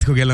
Kui kell on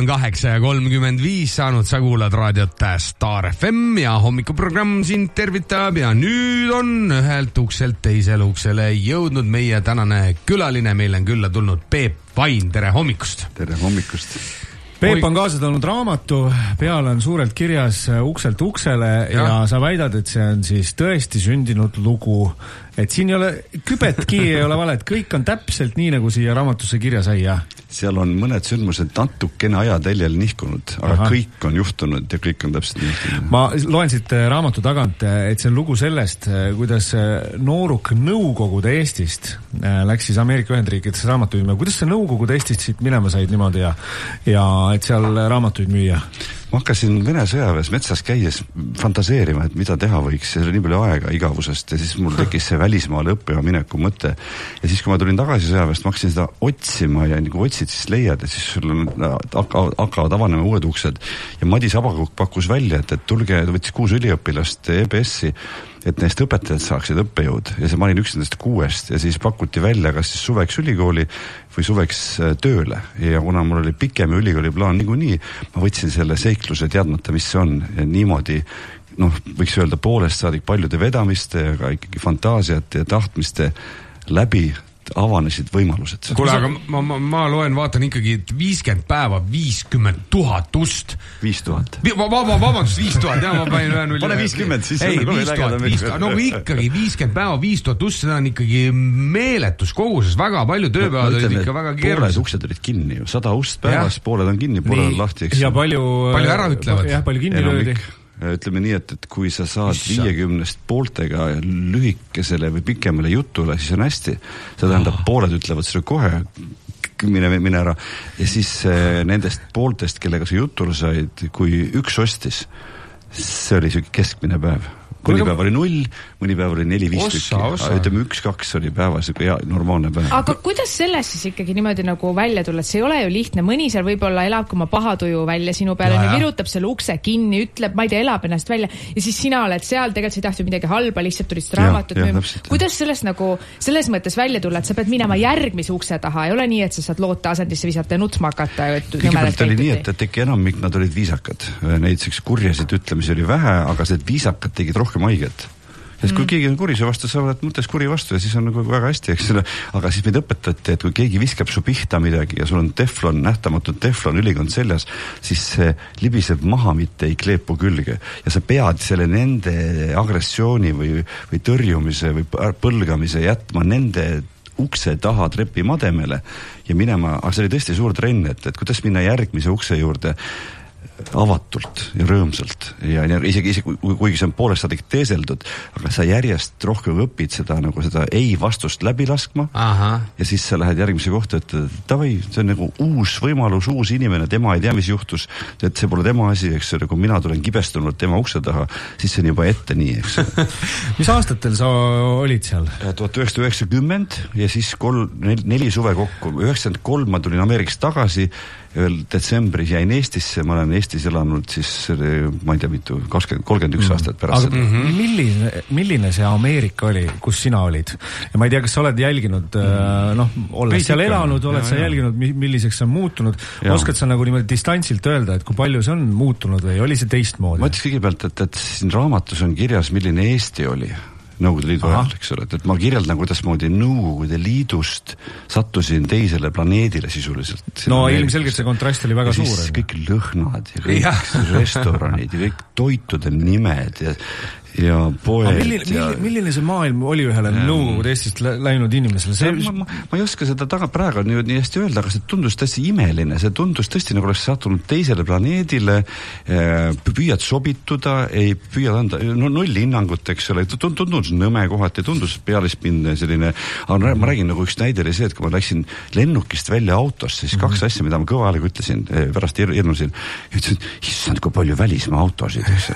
8:35 saanud, sa kuulad raadiot Star FM ja hommikuprogramm sind tervitab ja nüüd on ühelt ukselt teisele uksele jõudnud meie tänane külaline. Meil on külla tulnud Peep Vain. Tere hommikust! Tere hommikust! Peep on kaasa toonud raamatu, peal on suurelt kirjas ukselt uksele ja sa väidad, et see on siis tõesti sündinud lugu. Et siin ei ole, kübetki ei ole vale, et kõik on täpselt nii, nagu siia raamatusse kirja sai, jah? Seal on mõned sündmused natukene ajateljel nihkunud, aga kõik on juhtunud ja kõik on täpselt nii juhtunud. Ma loen siit raamatu tagant, et see on lugu sellest, kuidas nooruk Nõukogude Eestist läks siis Ameerika Ühendriikidesse raamatuid müüa. Kuidas see Nõukogude Eestist siit minema said niimoodi ja et seal raamatuid müüa? Ma hakkasin Vene sõjaväes metsas käies fantaseerima, et mida teha võiks, ja see oli nii palju aega igavusest ja siis mul tekkis see välismaale õppima mineku mõte. Ja siis, kui ma tulin tagasi sõjaväest, ma hakkasin seda otsima ja nagu otsid, siis leiad, et siis sul hakkavad avanema uued uksed. Ja Madis Abakuk pakkus välja, et tulge, võttis 6 üliõpilast EBS-i, et neist õpetajad saaksid õppejõud ja see ma olin üks nendest 6 ja siis pakuti välja, kas siis suveks ülikooli või suveks tööle ja kuna mul oli pikem ülikooli plaan niikuinii, ma võtsin selle seikluse teadmata, mis see on ja niimoodi, võiks öelda poolest saadik paljude vedamiste, aga ikkagi fantaasiate ja tahtmiste läbi avanesid võimalused. Kuule, aga ma loen, vaatan ikkagi 50 päeva, 50 000 ust. 5000. Vabandust, 5000, jah, ma panin ühe nulli. Pane 50, siis ei, 5000, no ikkagi 50 päeva, 5000 ust, seda on ikkagi meeletus koguses, väga palju tööpäevad olid ikka väga keerulised. Pooled uksed olid kinni ju, 100 ust päevas, pooled on kinni, pooled on lahti. Ja palju ära ütlevad. Jah, palju kinni löödi. Ütleme nii, et kui sa saad 50 pooltega lühikesele või pikemale jutule, siis on hästi. See tähendab, pooled ütlevad seda kohe, mine ära. Ja siis nendest pooltest, kellega sa jutule said, kui üks ostis, see oli keskmine päev. Mõni päev oli 0, mõni päev oli 4-5 tükki. Ütleme 1-2 oli päevas normaalne päev. Aga kuidas sellest siis ikkagi niimoodi nagu välja tulla? See ei ole ju lihtne. Mõni seal võib-olla elab oma pahatuju välja sinu peale, virutab selle ukse kinni, ütleb, ma ei tea, elab ennast välja ja siis sina oled seal, tegelikult sa ei tahtnud midagi halba, lihtsalt tulid seda raamatut müüma. Kuidas sellest nagu selles mõttes välja tulla, et sa pead minema järgmise ukse taha? Ei ole nii, et sa saad loota asendisse visata ja nutma hakata? Kõigepealt oli nii, et äkki enamik nad olid viisakad. Neid kurjasid ütlemisi oli vähe, aga see viisakad tegid rohkem haiget. Sest kui keegi on kurise vastu, sa oled mõttes kuri vastu ja siis on nagu väga hästi, eks selle. Aga siis meid õpetati, et kui keegi viskab su pihta midagi ja sul on teflon, nähtamatud teflon ülikond seljas, siis see libiseb maha, mitte ei kleepu külge. Ja sa pead selle nende agressiooni või tõrjumise või põlgamise jätma nende ukse taha trepi mademele ja minema, aga see oli tõesti suur trenn, et kuidas minna järgmise ukse juurde avatult ja rõõmsalt ja isegi kuigi see on poolest saadik teeseldud, aga sa järjest rohkem õpid seda ei vastust läbi laskma. Ja siis sa lähed järgmise kohta, et davai, see on nagu uus võimalus, uus inimene, tema ei tea, mis juhtus, et see pole tema asi, eks see, kui mina tulen kibestunud tema ukse taha, siis see on juba ette nii, eks. Mis aastatel sa olid seal? 1990 ja siis 4 suve kokku. 93 ma tulin Ameerikast tagasi, detsembris jäin Eestisse, ma olen Eestis elanud siis, ma ei tea mitu, 31 aastat pärast seda. Aga milline see Ameerika oli, kus sina olid? Ja ma ei tea, kas sa oled jälginud, oled seal elanud, oled sa jälginud, milliseks see on muutunud? Oskad sa nagu niimoodi distantsilt öelda, et kui palju see on muutunud või oli see teistmoodi? Ma ütles kõigepealt, et siin raamatus on kirjas, milline Eesti oli Nõukogude Liidu ajal, eks ole, et ma kirjeldan, kuidas moodi Nõukogude Liidust sattusin teisele planeedile sisuliselt. No ilmselgelt see kontrast oli väga suur. Ja siis kõik lõhnad ja kõik restoranid ja kõik toitude nimed ja poed. Milline see maailm oli ühele Nõukogude Eestist läinud inimesele? Ma ei oska seda praegu nii hästi öelda, aga see tundus tõesti imeline. See tundus tõesti nagu oleks sattunud teisele planeedile, püüad sobituda, ei püüad anda null hinnangut, eks ole, tundus nõme kohati, tundus pealispindne selline, aga ma räägin nagu üks näide oli see, et kui ma läksin lennukist välja autosse, siis 2 asja, mida ma kõva häälega ütlesin, pärast hirnusin, ütlesin, issand, kui palju välismaa autosid, eks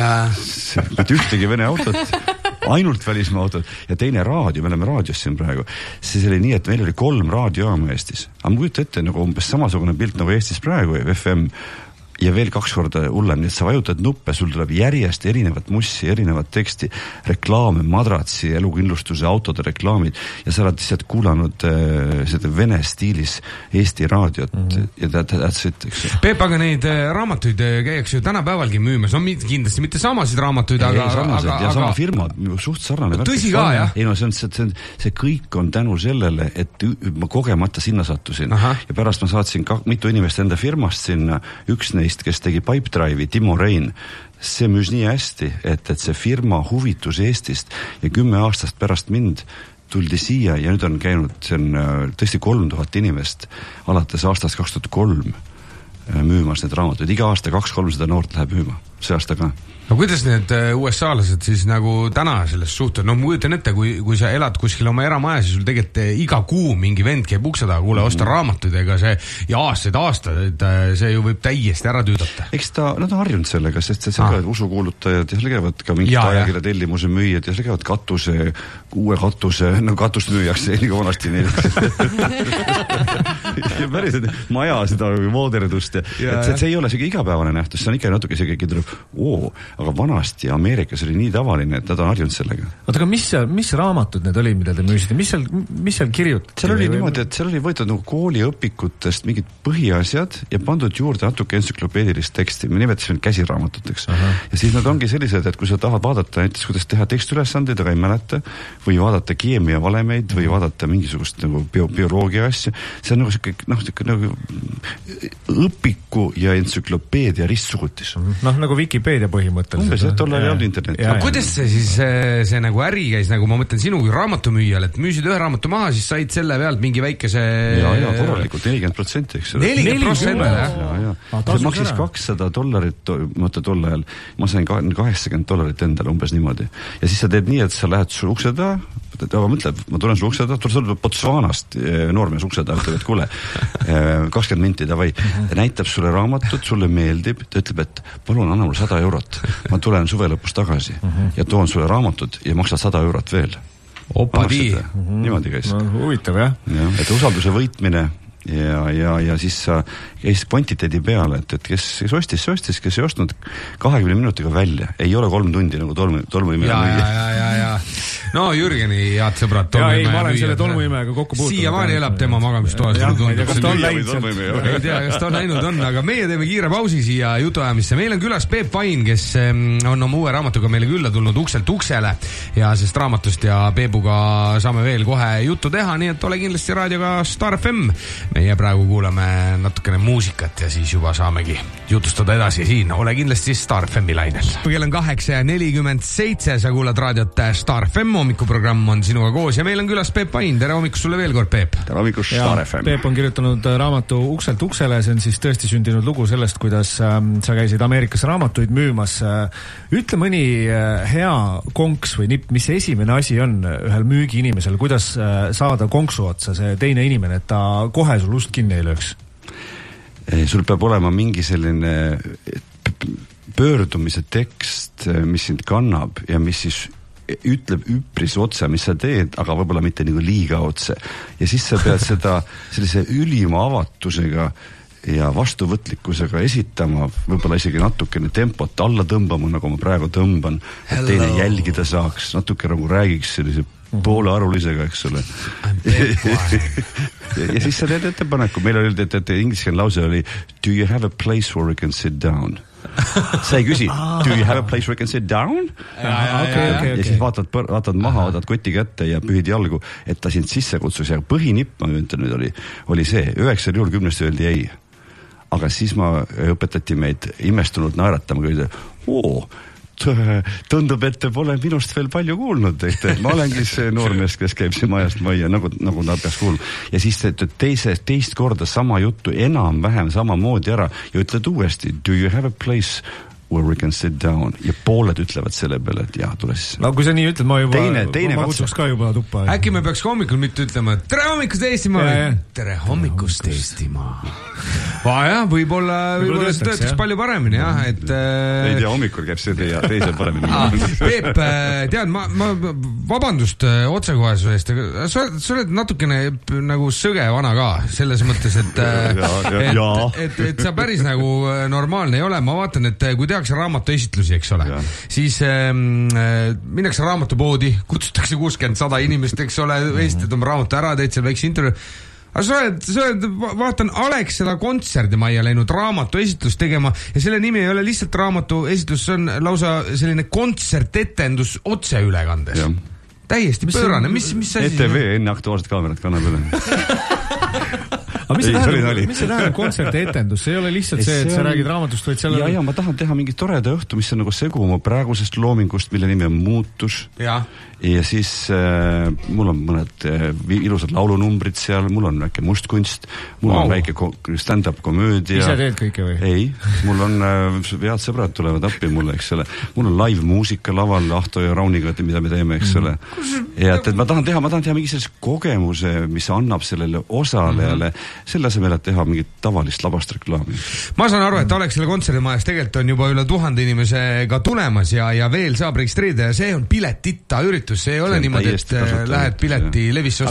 ole. Ühtegi Vene autot, ainult välismaa autot ja teine raadio, me oleme raadios siin praegu. See oli nii, et meil oli 3 raadiojaama Eestis. Aga ma kujutan ette nagu umbes samasugune pilt nagu Eestis praegu, FM. ja veel 2 korda hullem, nii et sa vajutad nuppe, sul tuleb järjest erinevat mussi, erinevat teksti, reklaame, madratsi, elukindlustuse, autode reklaamid ja sa oled lihtsalt kuulanud seda vene stiilis Eesti raadiot ja that's it, eks. Peep, aga neid raamatuid käiakse ju tänapäevalgi müümas, no kindlasti mitte samasid raamatuid, aga sama firma, suht sarnane. Tõsi ka, jah? Ei no see kõik on tänu sellele, et ma kogemata sinna sattusin. Ja pärast ma saatsin mitu inimest enda firmast sinna, üks neist, kes tegi Pipedrive'i, Timo Rein, see müüs nii hästi, et see firma huvitus Eestist ja 10 aastast pärast mind tuldi siia ja nüüd on käinud, see on tõesti 3000 inimest alates aastast 2003 müümas need raamatuid. Iga aasta 200-300 noort läheb müüma, see aasta ka. No kuidas need USA-lased siis nagu täna sellest suhtuvad? No ma mõjutan ette, kui sa elad kuskil oma eramaja, siis sul tegelikult iga kuu mingi vend käib ukse taga, kuule, osta raamatuid, ega see ja aastaid, see ju võib täiesti ära tüüdata. Eks nad on harjunud sellega, sest see ka usukuulutajad ja seal käivad ka mingid ajakirja tellimuse müüjad ja seal käivad uue katuse, no katust müüakse nii kui vanasti neil. ja päris maja seda mooderdust ja see ei ole siuke igapäevane nähtus, see on ikka natuke siuke tuleb, aga vanasti Ameerikas oli nii tavaline, et nad on harjunud sellega. Oota, aga mis raamatud need oli, mida te müüsite? Mis seal kirjutati? Seal oli niimoodi, et seal oli võetud nagu kooliõpikutest mingid põhiasjad ja pandud juurde natuke entsüklopeedilist teksti. Me nimetasime käsiraamatuteks. Ja siis nad ongi sellised, et kui sa tahad vaadata näiteks, kuidas teha tekstiülesandeid, aga ei mäleta, või vaadata keemia valemeid või vaadata mingisugust nagu bioloogia asju, see on nagu õpiku ja entsüklopeedia ristsugutis. Nagu Wikipedia põhimõtteliselt. Umbes, et olla ei olnud internetti. Aga kuidas see siis see nagu äri käis, nagu ma mõtlen sinu kui raamatumüüjal, et müüsid ühe raamatu maha, siis said selle pealt mingi väikese... Ja, korralikult, 40%, eks. 40%? Ja. See maksis $200, mõtle tol ajal, ma sain $80 endale umbes niimoodi. Ja siis sa teed nii, et sa lähed sul ukse taha, ma tulen sul ukse taha, tuleb Botswanast noormees ukse taha, ütleb, et kuule, 20 minti davai, näitab sulle raamatut, sulle meeldib, ta ütleb, et palun anna mul €100. Ma tulen suve lõpus tagasi ja toon sulle raamatud ja maksad €100 veel. Niimoodi käis. No, huvitav, jah. Et usalduse võitmine ja siis sa käis kvantiteedi peale, et kes ostis, kes ei ostnud 20 minutiga välja. Ei ole 3 tundi nagu tolmuimeja müüa. Ja. No Jürgeni head sõbrad tolmuimeja müüa. Ma olen selle tolmuimejaga kokku puutunud. Siiamaani elab tema magamistoas. Kas ta on läinud sealt? Ei tea, kas ta on läinud on, aga meie teeme kiire pausi siia jutuajamisse. Meil on külas Peep Vain, kes on oma uue raamatuga meile külla tulnud ukselt uksele ja sest raamatust ja Peebuga saame veel kohe juttu teha, nii et ole kindlasti raadioga Star FM. Meie praegu kuulame natukene muusikat ja siis juba saamegi jutustada edasi siin. Ole kindlasti Star FM-i lainel. Kell on 8:47, sa kuulad raadiot Star FM, hommikuprogramm on sinuga koos ja meil on külas Peep Vain. Tere hommikust sulle veel kord, Peep. Tere hommikust, Star FM. Peep on kirjutanud raamatu Ukselt uksele, see on siis tõesti sündinud lugu sellest, kuidas sa käisid Ameerikas raamatuid müümas. Ütle mõni hea konks või nipp, mis see esimene asi on ühel müügiinimesel, kuidas saada konksu otsa see teine inimene, et ta kohe sul ust kinni ei lööks? Sul peab olema mingi selline pöördumise tekst, mis sind kannab ja mis siis ütleb üpris otse, mis sa teed, aga võib-olla mitte nagu liiga otse. Ja siis sa pead seda sellise ülima avatusega ja vastuvõtlikkusega esitama, võib-olla isegi natukene tempot alla tõmbama, nagu ma praegu tõmban, et teine jälgida saaks, natuke nagu räägiks sellise poolearulisega, eks ole. ja siis sa teed ettepaneku, meil oli, et ingliskeelne lause oli do you have a place where we can sit down? Sa ei küsi, do you have a place where we can sit down? Ja siis vaatad maha, võtad koti kätte ja pühid jalgu, et ta sind sisse kutsus ja põhinipp, ma ütlen nüüd, oli see, 9 juhul 10 öeldi ei. Aga siis õpetati meid imestunult naeratama, kui tundub, et te pole minust veel palju kuulnud, et ma olengi see noormees, kes käib siin majast majja, nagu ta peaks kuulma. Ja siis teist korda sama juttu enam-vähem samamoodi ära ja ütled uuesti, do you have a place where we can sit down ja pooled ütlevad selle peale, et jah, tule siis. No kui sa nii ütled, ma teine kutsuks ka juba tuppa. Äkki me peaks hommikul mitte ütlema tere hommikust Eestimaa, tere hommikust Eestimaa. Jah, võib-olla see töötaks palju paremini, jah, et... Ei tea, hommikul käib see teise paremini. Peep, tead, ma vabandust otsekohesuse eest, sa oled natukene nagu sõge vana ka, selles mõttes, et sa päris nagu normaalne ei ole. Ma vaatan, et kui tehakse raamatuesitlusi, eks ole, siis minnakse raamatupoodi, kutsutakse 60-100 inimest, eks ole, esitad oma raamatu ära, teed seal väikse intervjuu. Aga sa oled, vaatan, Alexela kontserdimajja läinud raamatuesitlust tegema ja selle nimi ei ole lihtsalt raamatuesitlus, see on lausa selline kontsertetendus otseülekandes. Täiesti pöörane, mis asi? ETV enne Aktuaalset kaamerat kannab üle. Aga mis see tähendab kontsertetendus? See ei ole lihtsalt see, et sa räägid raamatust, vaid seal... Ja ma tahan teha mingi toreda õhtu, mis on nagu segu oma praegusest loomingust, mille nimi on Muutus. Ja siis mul on mõned ilusad laulunumbrid seal, mul on väike mustkunst, mul on väike stand-up komöödia. Ise teed kõike või? Ei, mul on head sõbrad tulevad appi mulle, eks ole. Mul on live muusika laval Ahto ja Rauniga, mida me teeme, eks ole. Ja et ma tahan teha mingi sellise kogemuse, mis annab sellele osalejale selle asemel, et teha mingit tavalist labast reklaami. Ma saan aru, et Alexela kontserdimajas tegelikult on juba üle 1000 inimesega tulemas ja veel saab registreerida ja see on piletita üritus. See ei ole niimoodi, et lähed pileti levisse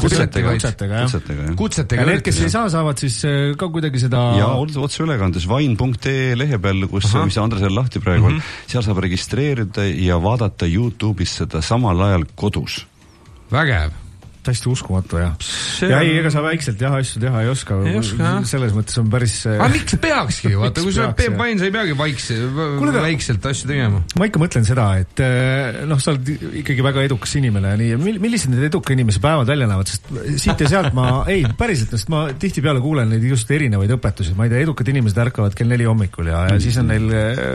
kutsetega. Ja need, kes ei saavad siis ka kuidagi seda... Ja otse ülekandes vain.ee lehe peal, mis Andresel lahti praegu on, seal saab registreerida ja vaadata YouTube'is seda samal ajal kodus. Vägev. Täiesti uskumatu, jah. Ja ei, ega sa väikselt asju teha ei oska. Selles mõttes on päris... Aga miks peakski? Vaata, kui sa Peep Vain, sa ei peagi väikselt asju tegema. Ma ikka mõtlen seda, et sa oled ikkagi väga edukas inimene. Millised need eduka inimese päevad välja näevad? Sest siit ja sealt päriselt, sest ma tihtipeale kuulen neid just erinevaid õpetusi. Ma ei tea, edukad inimesed ärkavad kell 4 hommikul ja siis on neil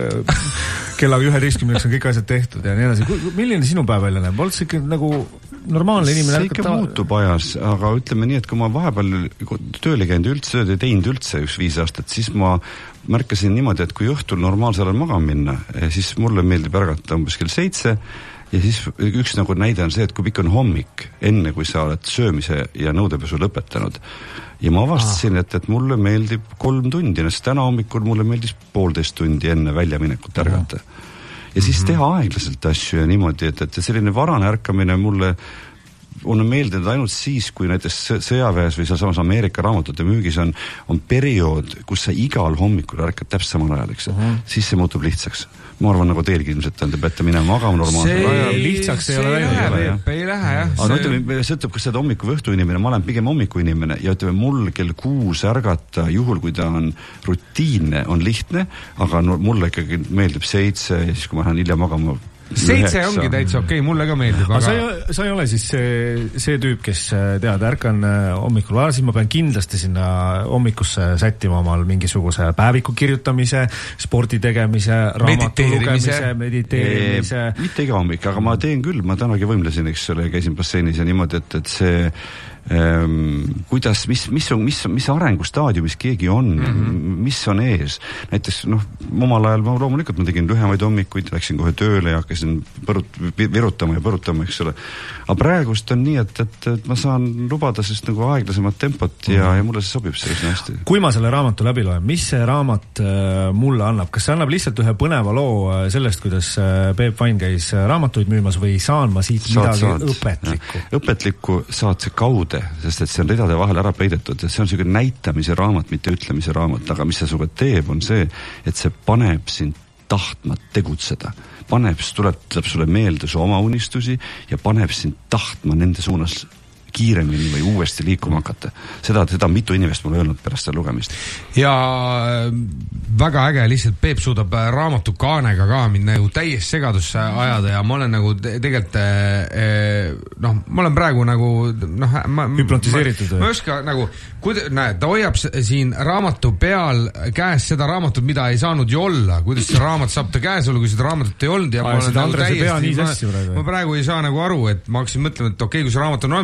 kella 11 on kõik asjad tehtud ja nii edasi. Milline sinu päev välja näeb? Oled sa ikka nagu normaalne inimene? See ikka muutub ajas, aga ütleme nii, et kui ma vahepeal tööle käinud üldse, teinud üldse 5 aastat, siis ma märkasin niimoodi, et kui õhtul normaalsel ajal magama minna, siis mulle meeldib ärgata umbes kell 7 ja siis üks nagu näide on see, et kui pikk on hommik, enne kui sa oled söömise ja nõudepesu lõpetanud. Ja ma avastasin, et mulle meeldib 3 tundi, sest täna hommikul mulle meeldis 1,5 tundi enne väljaminekut ärgata. Ja siis teha aeglaselt asju ja niimoodi, et selline varane ärkamine mulle on meeldinud ainult siis, kui näiteks sõjaväes või samas Ameerika raamatute müügis on periood, kus sa igal hommikul ärkad täpselt samal ajal, eks. Siis see muutub lihtsaks. Ma arvan, nagu teilgi ilmselt on, te peate minema magama normaalsel ajal. Lihtsaks ei ole ei lähe, jah. Aga ütleme, see ütleb, kas seda hommiku või õhtu inimene, ma olen pigem hommiku inimene ja ütleme, mul kell 6 ärgata, juhul kui ta on rutiinne, on lihtne, aga mulle ikkagi meeldib 7 ja siis kui ma lähen hilja magama 7 ongi täitsa okei, mulle ka meeldib. Aga sa ei ole siis see tüüp, kes tead, ärkan hommikul vara, siis ma pean kindlasti sinna hommikusse sättima omal mingisuguse päeviku kirjutamise, spordi tegemise, raamatu lugemise, mediteerimise. Mitte iga hommik, aga ma teen küll, ma tänagi võimlesin, eks ole, käisin basseinis ja niimoodi, et see kuidas, mis arengustaadiumis keegi on, mis on ees. Näiteks, omal ajal loomulikult ma tegin lühemaid hommikuid, läksin kohe tööle ja hakkasin virutama ja põrutama, eks ole. Aga praegust on nii, et ma saan lubada sest nagu aeglasemat tempot ja mulle see sobib sellisena hästi. Kui ma selle raamatu läbi loen, mis see raamat mulle annab? Kas see annab lihtsalt ühe põneva loo sellest, kuidas Peep Vain käis raamatuid müümas või saan ma siit midagi õpetlikku? Õpetlikku saad see kaude, sest et see on ridade vahel ära peidetud ja see on selline näitamise raamat, mitte ütlemise raamat, aga mis see suga teeb, on see, et see paneb sind tahtma tegutseda. Tuletab sulle meelde su oma unistusi ja paneb sind tahtma nende suunas kiiremini või uuesti liikuma hakata. Seda mitu inimest mulle öelnud pärast seda lugemist. Ja väga äge, lihtsalt Peep suudab raamatu kaanega ka mind nagu täies segadusse ajada ja ma olen nagu tegelikult ma olen praegu nagu hüpnotiseeritud. Ma oska nagu, ta hoiab siin raamatu peal käes seda raamatut, mida ei saanud ju olla. Kuidas see raamat saab ta käes olla, kui seda raamatut ei olnud ja ma olen nagu täiesti, ma praegu ei saa nagu aru, et ma hakkasin mõtlema, et okei, kui see raamat on olemas, siis võtta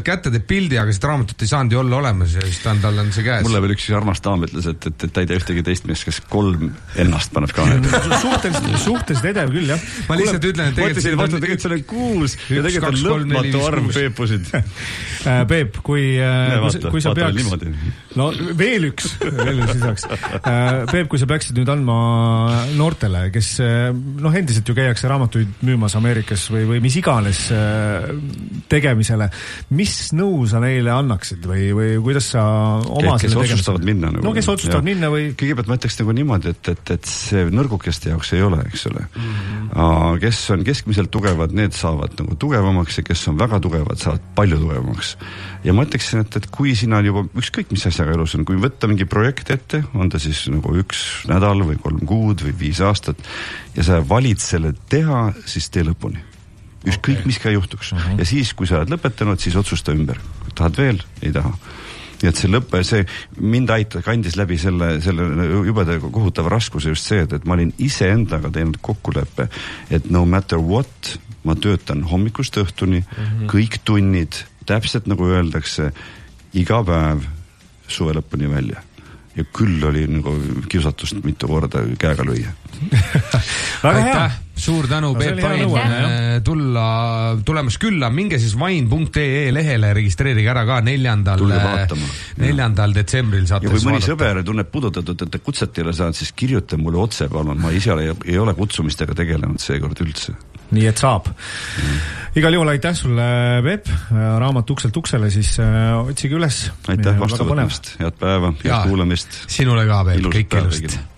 kätte teeb pildi, aga seda raamatut ei saanud ju olla olemas ja siis tal on see käes. Mulle veel üks armas daam ütles, et ta ei tea ühtegi teist meest, kes 3 ennast paneb kaamera. Suhteliselt edev küll, jah. Ma lihtsalt ütlen, et tegelikult see on 6 ja tegelikult on lõpmatu arv Peepusid. Peep, kui sa peaks... No veel üks lisaks. Peep, kui sa peaksid nüüd andma noortele, kes endiselt ju käiakse raamatuid müümas Ameerikas või mis iganes tegemisele, mis nõu sa neile annaksid või kuidas sa oma kes otsustavad minna nagu. No kes otsustavad minna või... Kõigepealt ma ütleks nagu niimoodi, et see nõrgukeste jaoks ei ole, eks ole. Kes on keskmiselt tugevad, need saavad nagu tugevamaks ja kes on väga tugevad, saavad palju tugevamaks. Ja ma ütleksin, et kui sina juba ükskõik mis asjaga elus on, kui võtta mingi projekt ette, on ta siis nagu 1 nädal või 3 kuud või 5 aastat ja sa valid selle teha, siis tee lõpuni. Ükskõik mis ka juhtuks. Ja siis, kui sa oled lõpetanud, siis otsusta ümber. Tahad veel? Ei taha. Ja et see mind kandis läbi selle jubeda kohutava raskuse just see, et ma olin ise endaga teinud kokkuleppe, et no matter what, ma töötan hommikust õhtuni, kõik tunnid, täpselt nagu öeldakse, iga päev suve lõpuni välja. Ja küll oli nagu kiusatust mitu korda käega lüüa. Väga hea. Suur tänu, Peep Vain, tulemas külla, minge siis vain.ee lehele, registreerige ära ka 4. detsembril saate. Ja kui mõni sõber tunneb pudutatud, et kutset ei ole saanud, siis kirjuta mulle otse, palun. Ma ise ei ole kutsumistega tegelenud seekord üldse. Nii et saab. Igal juhul aitäh sulle, Peep, raamat Ukselt uksele, siis otsige üles. Aitäh vastu võtmast, head päeva, head kuulamist. Sinule ka, Peep, kõik ilusat.